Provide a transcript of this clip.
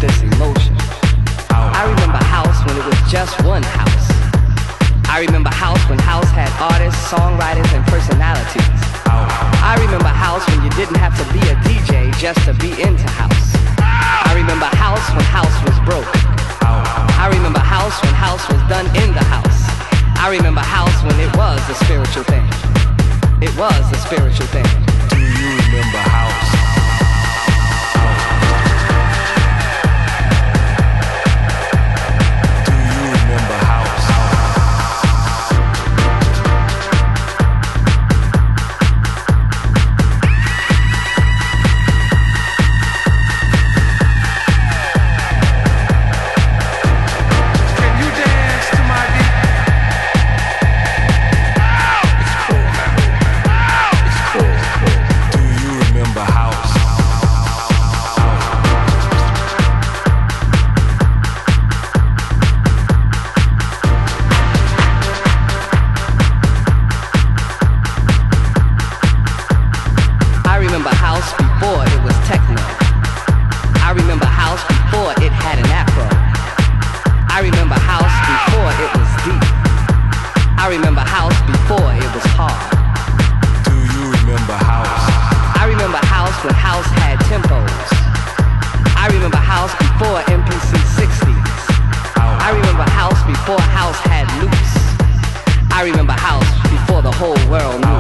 this emotion. I remember house when it was just one house. I remember house when house had artists, songwriters, and personalities. I remember house when you didn't have to be a DJ just to be into house. I remember house when house was broke. I remember house when house was done in the house. I remember house when it was a spiritual thing. It was a spiritual thing. Do you remember house? I remember house before the whole world knew